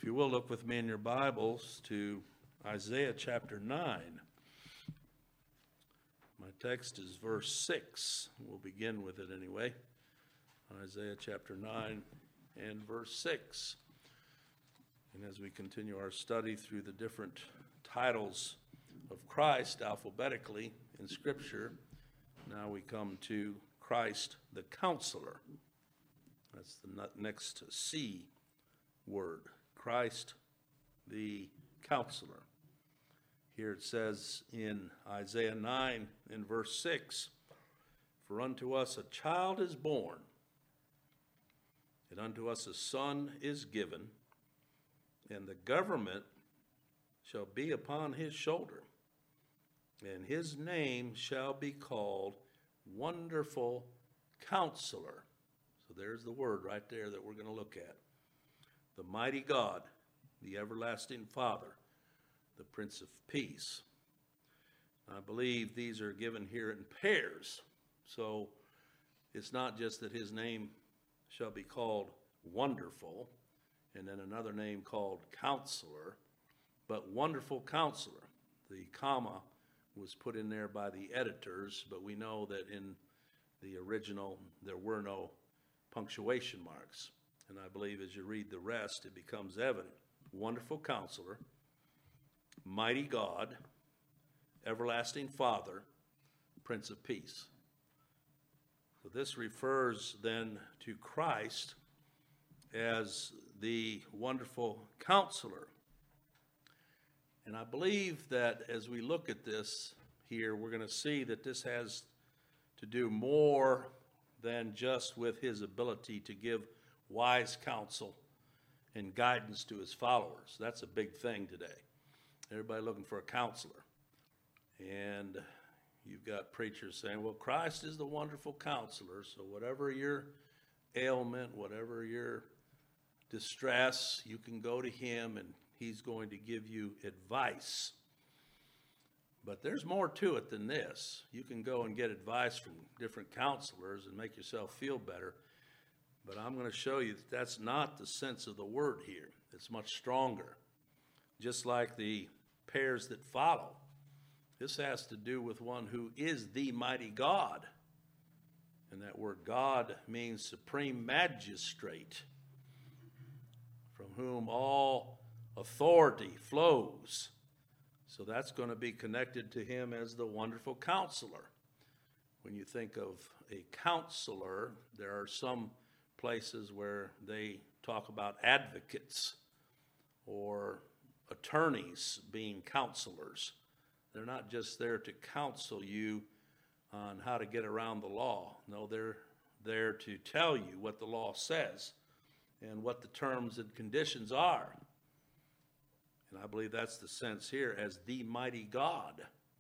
If you will, look with me in your Bibles to Isaiah chapter 9. My text is verse 6. We'll begin with it anyway. Isaiah chapter 9 and verse 6. And as we continue our study through the different titles of Christ alphabetically in Scripture, now we come to Christ the Counselor. That's the next C word. Christ the Counselor. Here it says in Isaiah 9 in verse 6, "For unto us a child is born, and unto us a son is given, and the government shall be upon his shoulder, and his name shall be called Wonderful Counselor." So there's the word right there that we're going to look at. The mighty God, the everlasting Father, the Prince of Peace. I believe these are given here in pairs. So it's not just that his name shall be called Wonderful, and then another name called Counselor, but Wonderful Counselor. The comma was put in there by the editors, but we know that in the original there were no punctuation marks. And I believe as you read the rest, it becomes evident. Wonderful Counselor, Mighty God, Everlasting Father, Prince of Peace. So this refers then to Christ as the Wonderful Counselor. And I believe that as we look at this here, we're going to see that this has to do more than just with his ability to give wise counsel and guidance to his followers. That's a big thing today. Everybody looking for a counselor. And you've got preachers saying, well, Christ is the wonderful counselor, so whatever your ailment, whatever your distress, you can go to him and he's going to give you advice. But there's more to it than this. You can go and get advice from different counselors and make yourself feel better. But I'm going to show you that that's not the sense of the word here. It's much stronger. Just like the pairs that follow. This has to do with one who is the mighty God. And that word God means supreme magistrate, from whom all authority flows. So that's going to be connected to him as the Wonderful Counselor. When you think of a counselor, there are some places where they talk about advocates or attorneys being counselors. They're not just there to counsel you on how to get around the law. No, they're there to tell you what the law says and what the terms and conditions are. And I believe that's the sense here as the mighty God.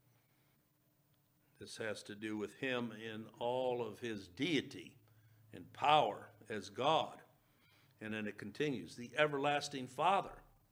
This has to do with him in all of his deity and power as God. And then it continues, the everlasting Father.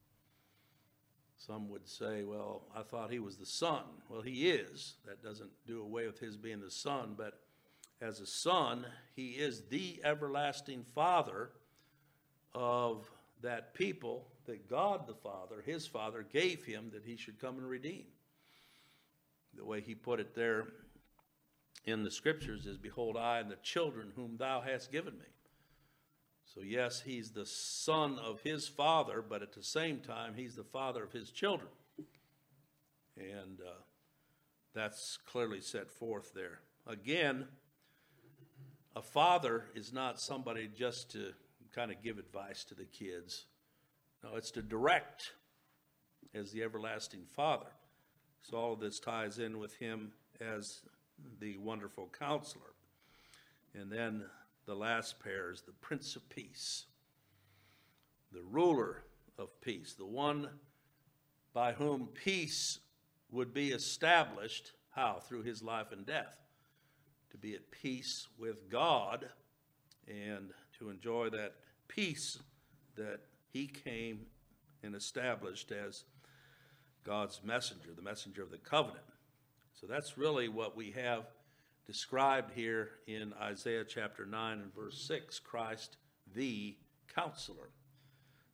Some would say, well, I thought he was the Son. Well, he is. That doesn't do away with his being the Son, but as a Son, he is the everlasting Father of that people that God the Father, his Father, gave him that he should come and redeem. The way he put it there in the Scriptures is, behold, I and the children whom thou hast given me. So yes, he's the son of his Father, but at the same time, he's the father of his children. And that's clearly set forth there. Again, a father is not somebody just to kind of give advice to the kids. No, it's to direct as the everlasting Father. So all of this ties in with him as the Wonderful Counselor. And then the last pair is the Prince of Peace, the ruler of peace, the one by whom peace would be established. How? Through his life and death. To be at peace with God and to enjoy that peace that he came and established as God's messenger, the messenger of the covenant. So that's really what we have described here in Isaiah chapter 9 and verse 6, Christ the Counselor.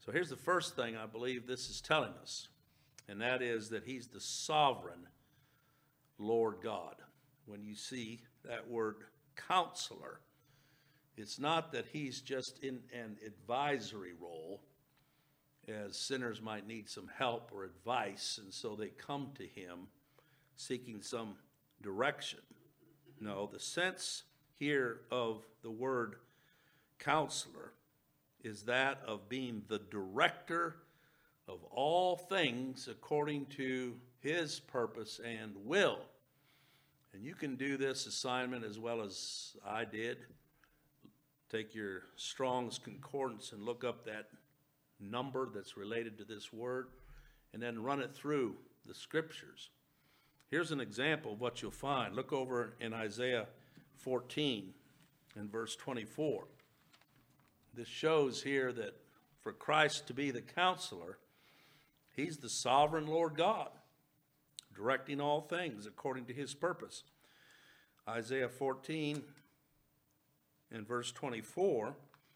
So here's the first thing I believe this is telling us, and that is that he's the sovereign Lord God. When you see that word counselor, it's not that he's just in an advisory role, as sinners might need some help or advice, and so they come to him seeking some direction. No, the sense here of the word counselor is that of being the director of all things according to his purpose and will. And you can do this assignment as well as I did. Take your Strong's Concordance and look up that number that's related to this word, and then run it through the scriptures. Here's an example of what you'll find. Look over in Isaiah 14 and verse 24. This shows here that for Christ to be the counselor, he's the sovereign Lord God, directing all things according to his purpose. Isaiah 14 and verse 24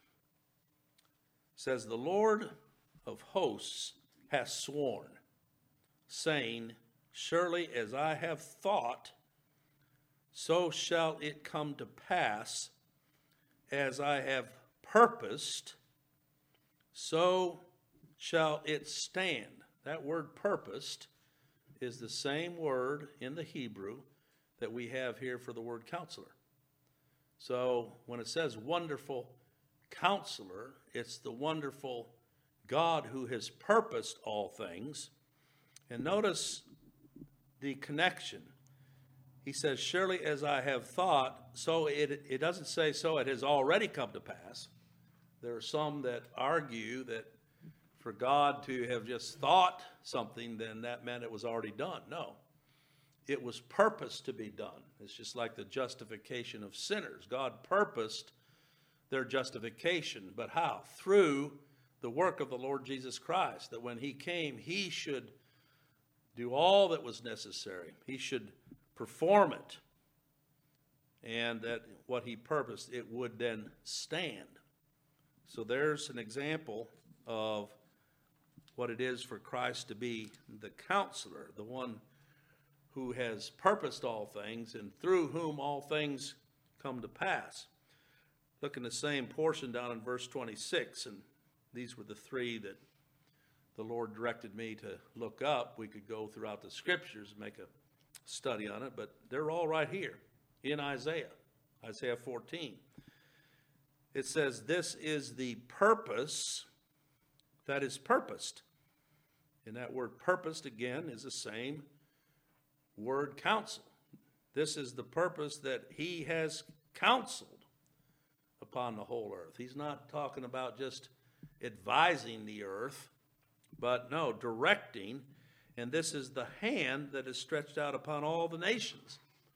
says, "The Lord of hosts hath sworn, saying, Surely as I have thought, so shall it come to pass. As I have purposed, so shall it stand." That word purposed is the same word in the Hebrew that we have here for the word counselor. So when it says wonderful counselor, it's the wonderful God who has purposed all things. And notice the connection. He says, surely as I have thought, so it doesn't say so it has already come to pass. There are some that argue that for God to have just thought something, then that meant it was already done. No, it was purposed to be done. It's just like the justification of sinners. God purposed their justification, but how? Through the work of the Lord Jesus Christ, that when he came, he should do all that was necessary. He should perform it, and that what he purposed, it would then stand. So there's an example of what it is for Christ to be the counselor, the one who has purposed all things and through whom all things come to pass. Look in the same portion down in verse 26, and these were the three that the Lord directed me to look up. We could go throughout the scriptures and make a study on it, but they're all right here in Isaiah 14. It says, this is the purpose that is purposed. And that word purposed, again, is the same word counsel. This is the purpose that he has counseled upon the whole earth. He's not talking about just advising the earth, but no, directing. And this is the hand that is stretched out upon all the nations.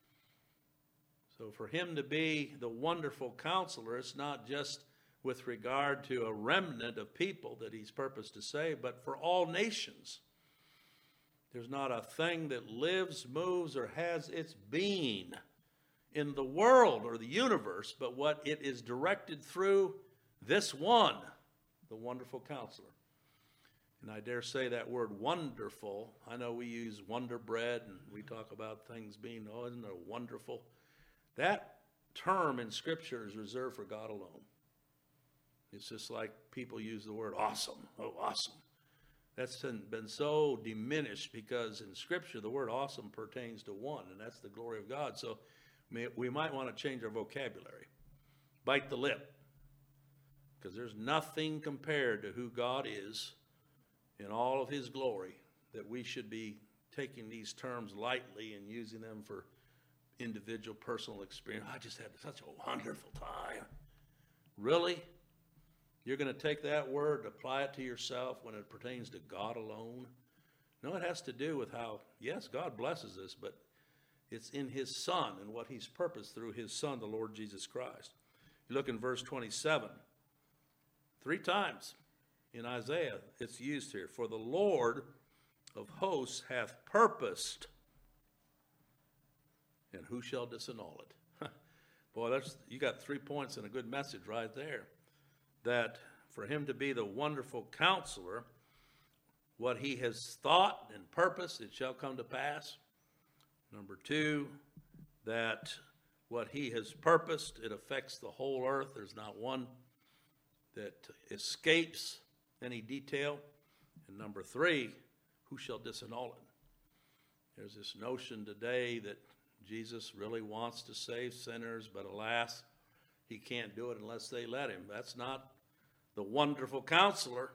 So for him to be the wonderful counselor, it's not just with regard to a remnant of people that he's purposed to save, but for all nations. There's not a thing that lives, moves, or has its being in the world or the universe, but what it is directed through this one, the wonderful counselor. And I dare say that word wonderful, I know we use Wonder Bread and we talk about things being, oh, isn't it wonderful? That term in Scripture is reserved for God alone. It's just like people use the word awesome. Oh, awesome. That's been so diminished because in Scripture the word awesome pertains to one, and that's the glory of God. So we might want to change our vocabulary. Bite the lip. Because there's nothing compared to who God is in all of his glory that we should be taking these terms lightly and using them for individual personal experience. I just had such a wonderful time. Really? You're going to take that word, apply it to yourself when it pertains to God alone? No, it has to do with how, yes, God blesses us, but it's in his Son and what he's purposed through his Son, the Lord Jesus Christ. You look in verse 27. 3 times in Isaiah it's used here. For the Lord of hosts hath purposed, and who shall disannul it? Boy, you got 3 points and a good message right there. That for him to be the wonderful counselor, what he has thought and purposed, it shall come to pass. Number two, that what he has purposed, it affects the whole earth. There's not one that escapes any detail. And number three, who shall disannul it? There's this notion today that Jesus really wants to save sinners, but alas, he can't do it unless they let him. That's not the wonderful counselor,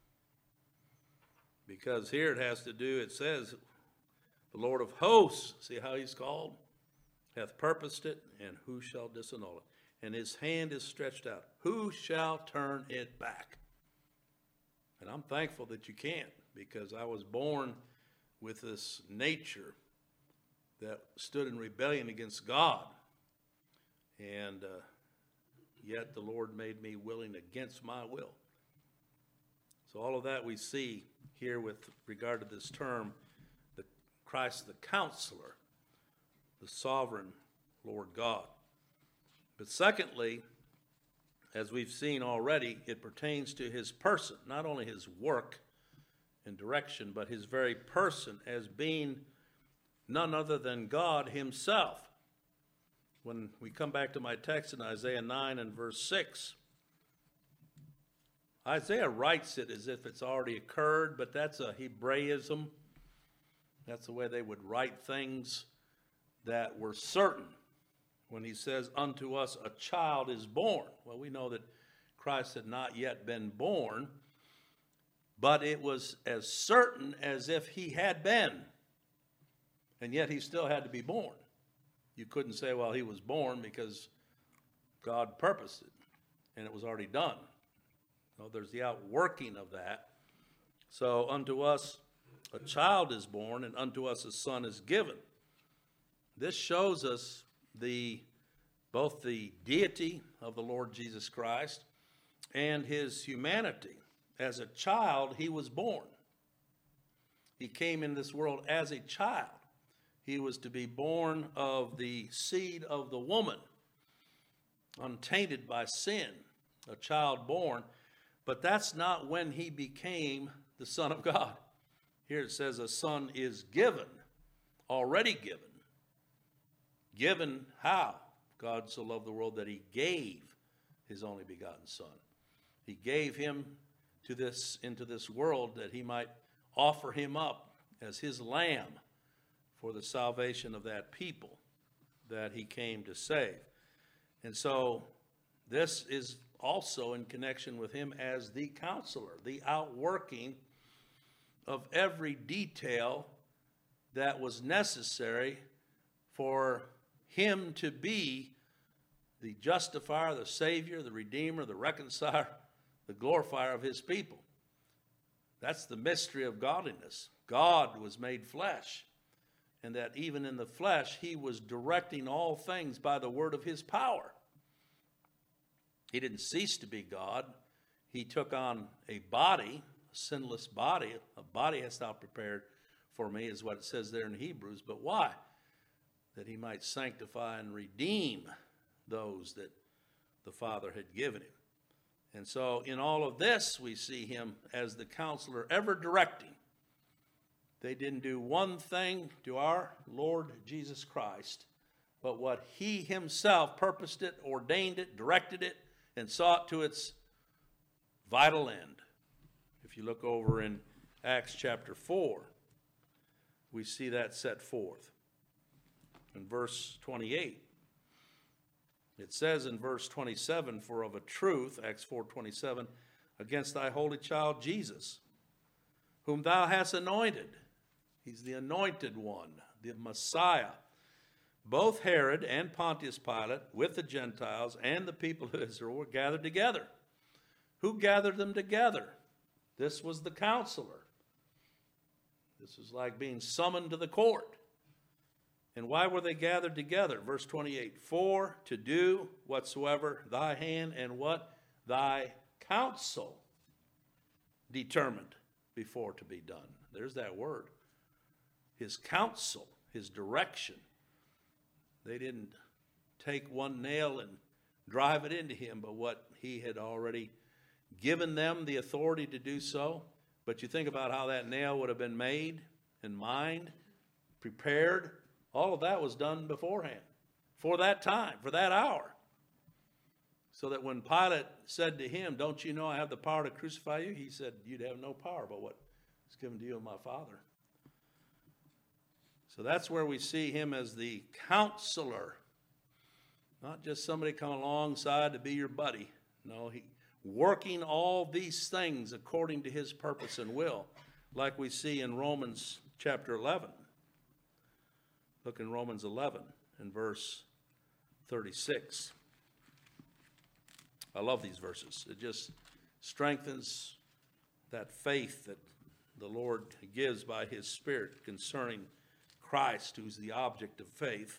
because here it has to do, it says, the Lord of hosts, see how he's called, hath purposed it, and who shall disannul it? And his hand is stretched out. Who shall turn it back? And I'm thankful that you can't, because I was born with this nature that stood in rebellion against God. And yet the Lord made me willing against my will. So all of that we see here with regard to this term, the Christ the Counselor, the sovereign Lord God. But secondly, as we've seen already, it pertains to his person, not only his work and direction, but his very person as being none other than God himself. When we come back to my text in Isaiah 9 and verse 6, Isaiah writes it as if it's already occurred, but that's a Hebraism. That's the way they would write things that were certain. When he says, unto us a child is born. Well, we know that Christ had not yet been born, but it was as certain as if he had been. And yet he still had to be born. You couldn't say, well, he was born because God purposed it, and it was already done. No, there's the outworking of that. So unto us a child is born, and unto us a son is given. This shows us both the deity of the Lord Jesus Christ and his humanity. As a child, he was born. He came in this world as a child. He was to be born of the seed of the woman, untainted by sin, a child born. But that's not when he became the Son of God. Here it says a son is given, already given. Given how? God so loved the world that he gave his only begotten Son. He gave him into this world that he might offer him up as his lamb for the salvation of that people that he came to save. And so this is also in connection with him as the counselor, the outworking of every detail that was necessary for him to be the justifier, the savior, the redeemer, the reconciler, the glorifier of his people. That's the mystery of godliness. God was made flesh, and that even in the flesh, he was directing all things by the word of his power. He didn't cease to be God. He took on a body, a sinless body. A body hast thou prepared for me, is what it says there in Hebrews. But why? That he might sanctify and redeem those that the Father had given him. And so in all of this, we see him as the counselor ever directing. They didn't do one thing to our Lord Jesus Christ, but what he himself purposed it, ordained it, directed it, and saw it to its vital end. If you look over in Acts chapter 4, we see that set forth. In verse 28, it says in verse 27, for of a truth, Acts 4:27, against thy holy child Jesus, whom thou hast anointed. He's the anointed one, the Messiah. Both Herod and Pontius Pilate, with the Gentiles and the people of Israel, were gathered together. Who gathered them together? This was the counselor. This was like being summoned to the court. And why were they gathered together? Verse 28, for to do whatsoever thy hand and what? Thy counsel determined before to be done. There's that word. His counsel, his direction. They didn't take one nail and drive it into him, but what he had already given them the authority to do so. But you think about how that nail would have been made and mined, prepared. All of that was done beforehand, for that time, for that hour. So that when Pilate said to him, "Don't you know I have the power to crucify you?" He said, "You'd have no power but what is given to you of my Father." So that's where we see him as the counselor. Not just somebody come alongside to be your buddy. No, he working all these things according to his purpose and will, like we see in Romans chapter 11. Look in Romans 11 and verse 36. I love these verses. It just strengthens that faith that the Lord gives by his Spirit concerning Christ, who's the object of faith.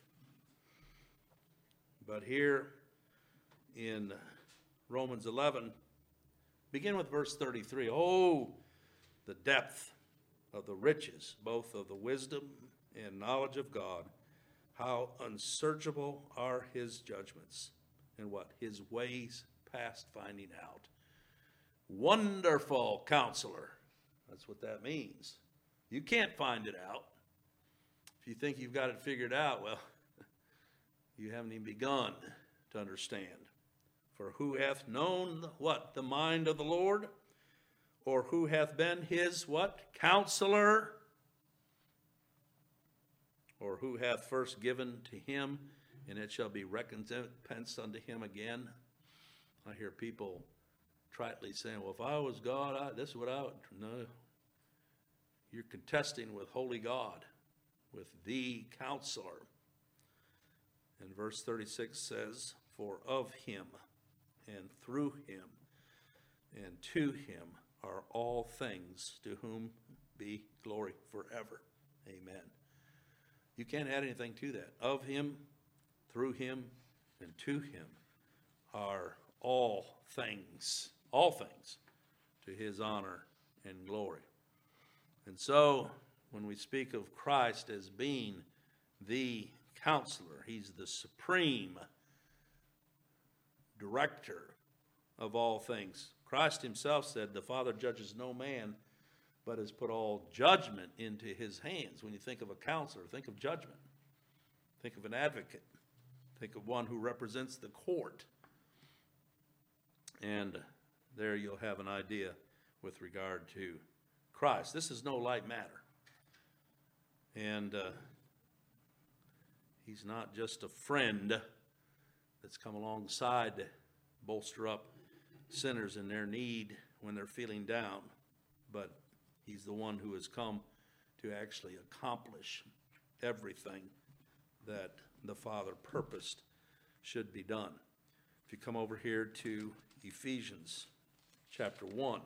But here in Romans 11, begin with verse 33. Oh, the depth of the riches, both of the wisdom and knowledge of God. How unsearchable are his judgments, and what? His ways past finding out. Wonderful Counselor. That's what that means. You can't find it out. If you think you've got it figured out, well, you haven't even begun to understand. For who hath known what? The mind of the Lord? Or who hath been his what? Counselor? Or who hath first given to him, and it shall be recompensed unto him again? I hear people tritely saying, well, if I was God, this is what I would. No. You're contesting with holy God, with the Counselor. And verse 36 says, for of him, and through him, and to him are all things, to whom be glory forever. Amen. You can't add anything to that. Of him, through him, and to him are all things to his honor and glory. And so, when we speak of Christ as being the Counselor, he's the supreme director of all things. Christ himself said, the Father judges no man, but has put all judgment into his hands. When you think of a counselor, think of judgment. Think of an advocate. Think of one who represents the court. And there you'll have an idea with regard to Christ. This is no light matter. And he's not just a friend that's come alongside to bolster up sinners in their need when they're feeling down, but he's the one who has come to actually accomplish everything that the Father purposed should be done. If you come over here to Ephesians chapter 1,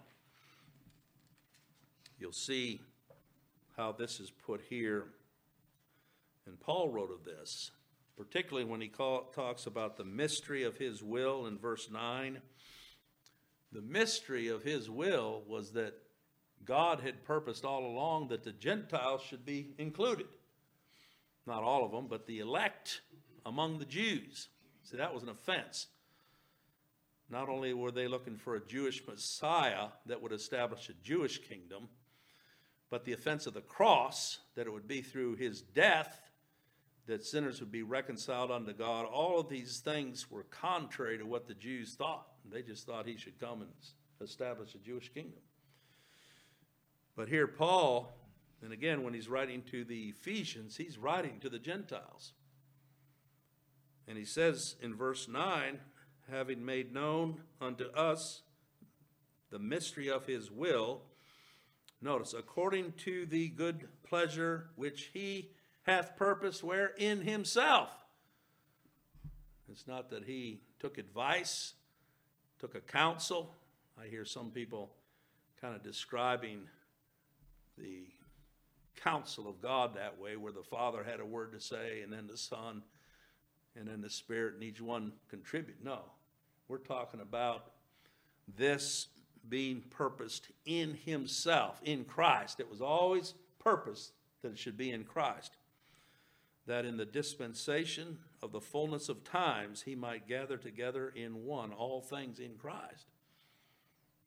you'll see how this is put here. And Paul wrote of this, particularly when he talks about the mystery of his will in verse 9. The mystery of his will was that God had purposed all along that the Gentiles should be included. Not all of them, but the elect among the Jews. See, that was an offense. Not only were they looking for a Jewish Messiah that would establish a Jewish kingdom, but the offense of the cross, that it would be through his death that sinners would be reconciled unto God. All of these things were contrary to what the Jews thought. They just thought he should come and establish a Jewish kingdom. But here Paul, and again when he's writing to the Ephesians, he's writing to the Gentiles. And he says in verse 9, having made known unto us the mystery of his will, notice, according to the good pleasure which he hath purposed where? In himself. It's not that he took advice, took a counsel. I hear some people kind of describing the counsel of God that way, where the Father had a word to say, and then the Son, and then the Spirit, and each one contribute. No, we're talking about this being purposed in himself, in Christ. It was always purposed that it should be in Christ, that in the dispensation of the fullness of times he might gather together in one all things in Christ.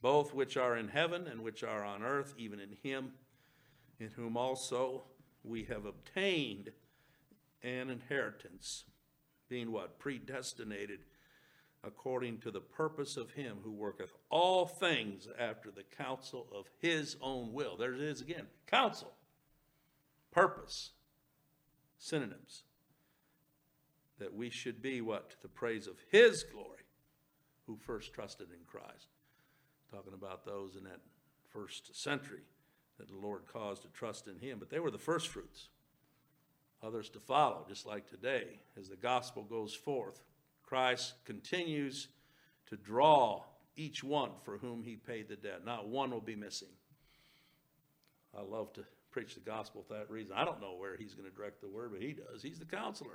both which are in heaven and which are on earth, even in him, in whom also we have obtained an inheritance, being what? Predestinated according to the purpose of him who worketh all things after the counsel of his own will. There it is again. Counsel, purpose, synonyms. That we should be what? To the praise of his glory, who first trusted in Christ. Talking about those in that first century that the Lord caused to trust in him. But they were the first fruits. Others to follow, just like today. As the gospel goes forth, Christ continues to draw each one for whom he paid the debt. Not one will be missing. I love to preach the gospel for that reason. I don't know where he's going to direct the word, but he does. He's the counselor.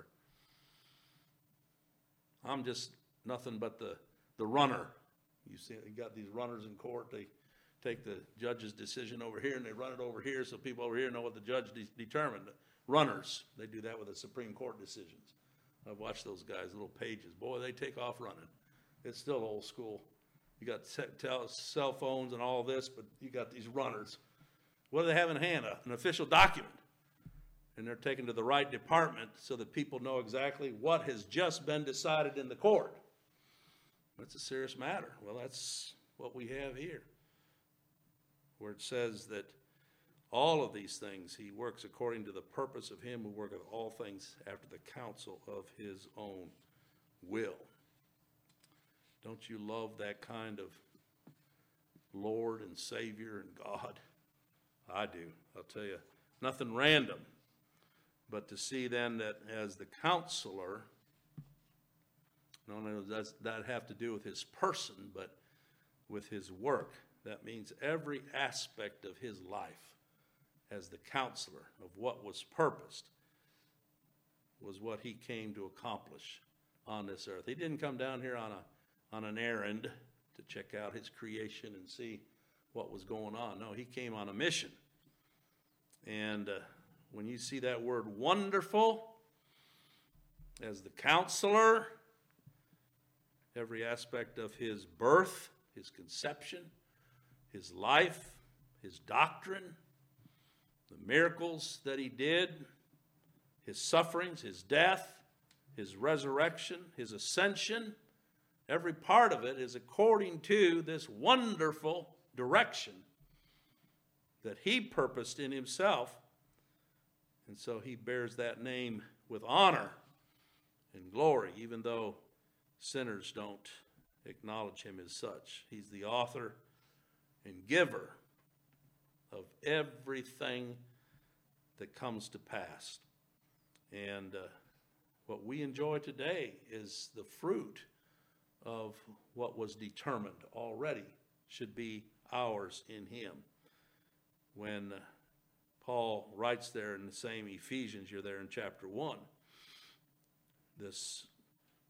I'm just nothing but the runner. You see, you got these runners in court. They take the judge's decision over here and they run it over here so people over here know what the judge determined. Runners, they do that with the Supreme Court decisions. I've watched those guys, little pages. Boy, they take off running. It's still old school. You got cell phones and all this, but you got these runners. What do they have in hand? An official document. And they're taken to the right department so that people know exactly what has just been decided in the court. That's a serious matter. Well, that's what we have here, where it says that all of these things he works according to the purpose of him who worketh all things after the counsel of his own will. Don't you love that kind of Lord and Savior and God? I do. I'll tell you, nothing random. But to see then that as the counselor, not only does that have to do with his person, but with his work. That means every aspect of his life as the counselor of what was purposed was what he came to accomplish on this earth. He didn't come down here on an errand to check out his creation and see what was going on. No, he came on a mission. And when you see that word wonderful as the counselor, every aspect of his birth, his conception, his life, his doctrine, the miracles that he did, his sufferings, his death, his resurrection, his ascension, every part of it is according to this wonderful direction that he purposed in himself. And so he bears that name with honor and glory, even though sinners don't acknowledge him as such. He's the author and giver of everything that comes to pass. And what we enjoy today is the fruit of what was determined already should be ours in him. When Paul writes there in the same Ephesians, you're there in chapter 1, this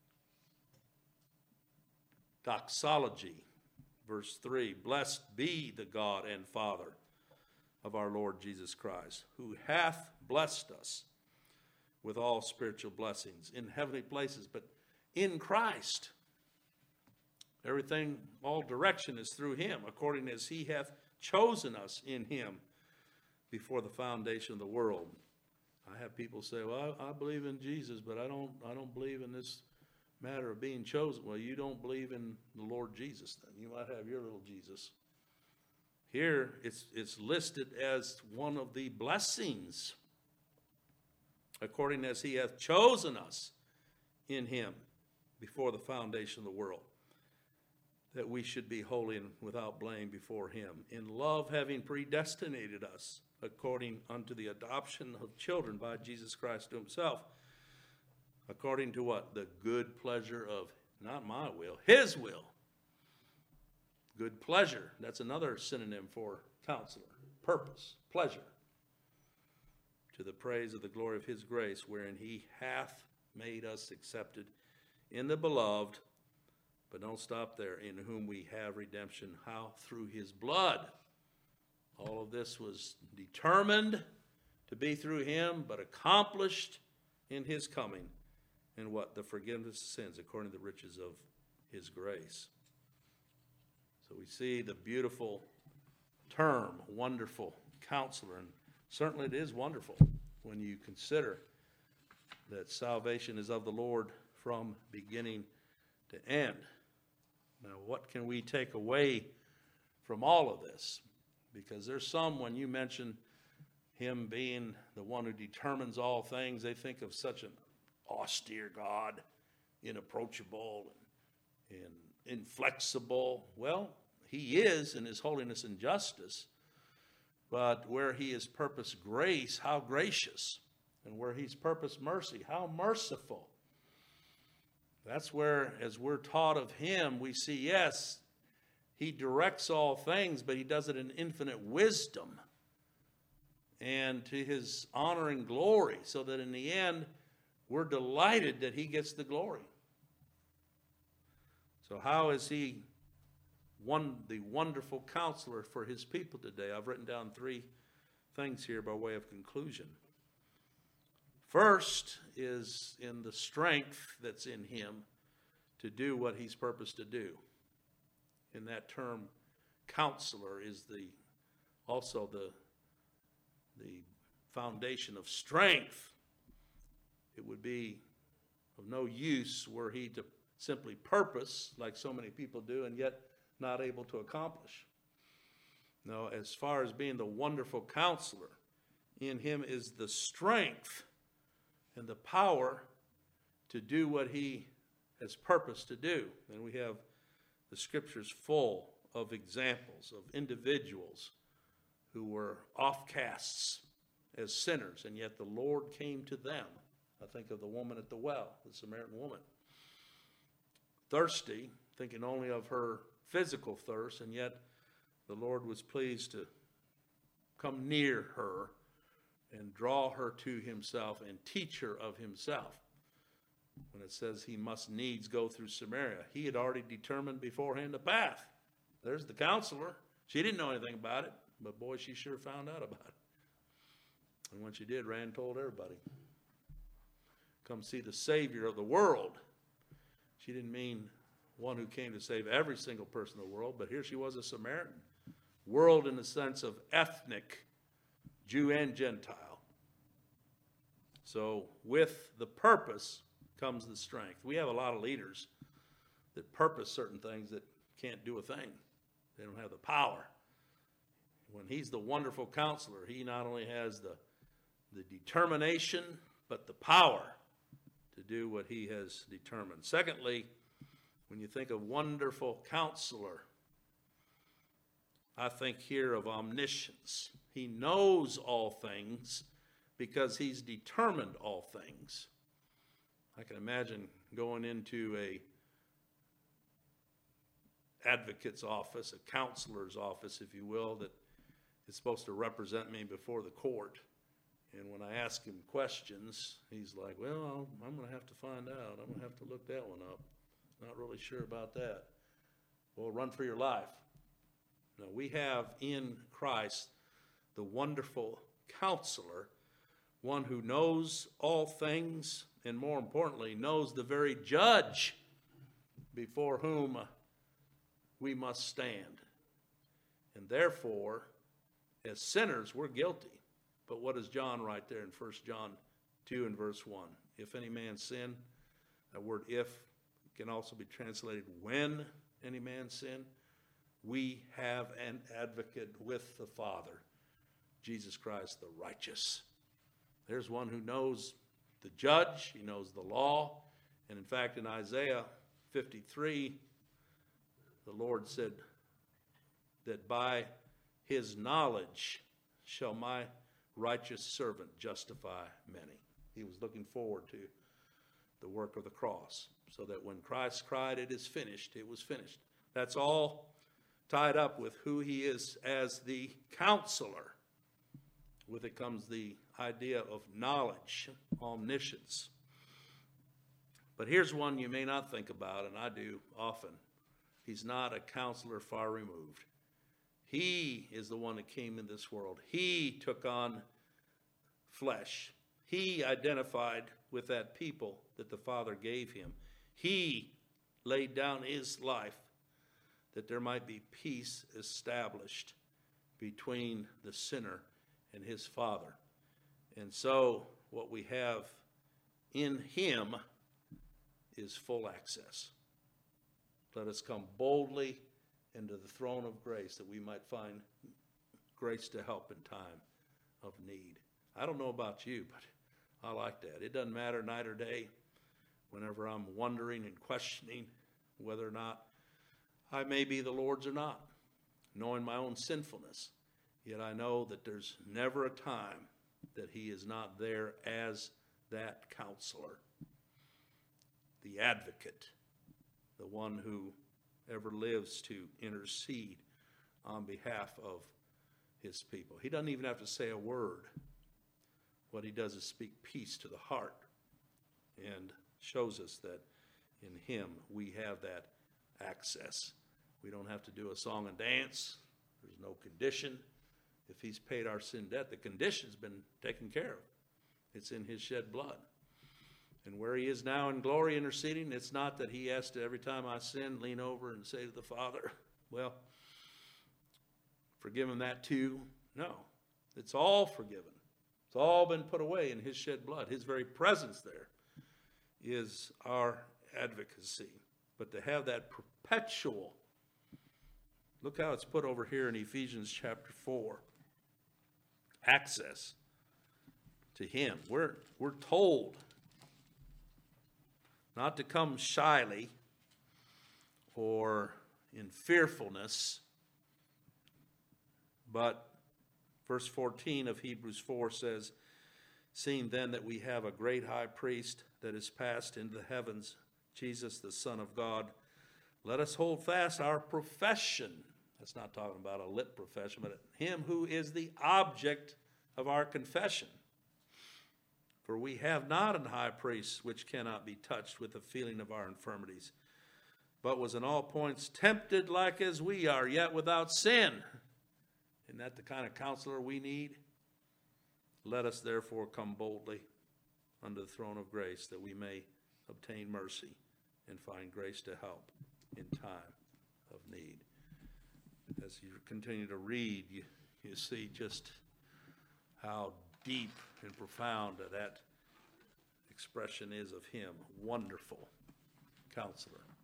doxology, verse 3, blessed be the God and Father of our Lord Jesus Christ, who hath blessed us with all spiritual blessings in heavenly places, but in Christ. Everything, all direction is through him, according as he hath chosen us in him before the foundation of the world. I have people say, well, I believe in Jesus, but I don't believe in this matter of being chosen. Well, you don't believe in the Lord Jesus then. You might have your little Jesus. Here, it's listed as one of the blessings, according as he hath chosen us in him before the foundation of the world, that we should be holy and without blame before him, in love having predestinated us according unto the adoption of children by Jesus Christ to himself, according to what? The good pleasure of, not my will, his will. Good pleasure, that's another synonym for counselor. Purpose, pleasure. To the praise of the glory of his grace, wherein he hath made us accepted in the beloved. But don't stop there, in whom we have redemption. How? Through his blood. All of this was determined to be through him, but accomplished in his coming. And what? The forgiveness of sins, according to the riches of his grace. So we see the beautiful term, wonderful counselor, and certainly it is wonderful when you consider that salvation is of the Lord from beginning to end. Now, what can we take away from all of this? Because there's some, when you mention him being the one who determines all things, they think of such an austere God, inapproachable and inflexible. Well, he is in his holiness and justice, but where he is purpose grace, how gracious. And where he's purpose mercy, how merciful. That's where, as we're taught of him, we see, yes, he directs all things, but he does it in infinite wisdom and to his honor and glory, so that in the end, we're delighted that he gets the glory. So how is he the wonderful counselor for his people today? I've written down 3 things here by way of conclusion. First is in the strength that's in him to do what he's purposed to do. And that term, counselor, is also the foundation of strength. It would be of no use were he to simply purpose, like so many people do, and yet not able to accomplish. No, as far as being the wonderful counselor, in him is the strength and the power to do what he has purposed to do. And we have the scriptures full of examples of individuals who were offcasts as sinners, and yet the Lord came to them. I think of the woman at the well, the Samaritan woman. Thirsty, thinking only of her physical thirst, and yet the Lord was pleased to come near her and draw her to himself and teach her of himself. When it says he must needs go through Samaria, he had already determined beforehand the path. There's the counselor. She didn't know anything about it, but boy, she sure found out about it. And when she did, ran and told everybody. Come see the Savior of the world. She didn't mean one who came to save every single person in the world, but here she was, a Samaritan. World in the sense of ethnic, Jew and Gentile. So with the purpose comes the strength. We have a lot of leaders that purpose certain things that can't do a thing. They don't have the power. When he's the wonderful counselor, he not only has the determination, but the power to do what he has determined. Secondly, when you think of wonderful counselor, I think here of omniscience. He knows all things because he's determined all things. I can imagine going into a advocate's office, a counselor's office, if you will, that is supposed to represent me before the court. And when I ask him questions, he's like, well, I'm going to have to find out. I'm going to have to look that one up. Not really sure about that. Well, run for your life. No, we have in Christ the wonderful counselor, one who knows all things, and more importantly, knows the very judge before whom we must stand. And therefore, as sinners, we're guilty. But what does John write there in 1 John 2 and verse 1? If any man sin, that word if can also be translated when any man sin. We have an advocate with the Father, Jesus Christ the righteous. There's one who knows the judge, he knows the law. And in fact, in Isaiah 53, the Lord said that by his knowledge shall my righteous servant justify many. He was looking forward to the work of the cross, so that when Christ cried, it is finished, it was finished. That's all tied up with who he is as the counselor. With it comes the idea of knowledge, omniscience. But here's one you may not think about, and I do often. He's not a counselor far removed. He is the one that came in this world. He took on flesh. He identified with that people that the Father gave him. He laid down his life that there might be peace established between the sinner and his Father. And so what we have in him is full access. Let us come boldly into the throne of grace that we might find grace to help in time of need. I don't know about you, but I like that. It doesn't matter night or day, whenever I'm wondering and questioning whether or not I may be the Lord's or not, knowing my own sinfulness. Yet I know that there's never a time that he is not there as that counselor, the advocate, the one who ever lives to intercede on behalf of his people. He doesn't even have to say a word. What he does is speak peace to the heart and shows us that in him we have that access. We don't have to do a song and dance. There's no condition. If he's paid our sin debt, the condition's been taken care of. It's in his shed blood. And where he is now in glory interceding, it's not that he has to, every time I sin, lean over and say to the Father, well, forgive him that too. No, it's all forgiven. It's all been put away in his shed blood. His very presence there is our advocacy. But to have that perpetual, look how it's put over here in Ephesians chapter 4, access to him. We're told not to come shyly or in fearfulness, but verse 14 of Hebrews 4 says, seeing then that we have a great high priest that is passed into the heavens, Jesus, the Son of God, let us hold fast our profession. That's not talking about a lip profession, but him who is the object of our confession. For we have not an high priest which cannot be touched with the feeling of our infirmities, but was in all points tempted like as we are, yet without sin. Isn't that the kind of counselor we need? Let us therefore come boldly under the throne of grace, that we may obtain mercy and find grace to help in time of need. As you continue to read, you see just how deep and profound that expression is of him. Wonderful Counselor.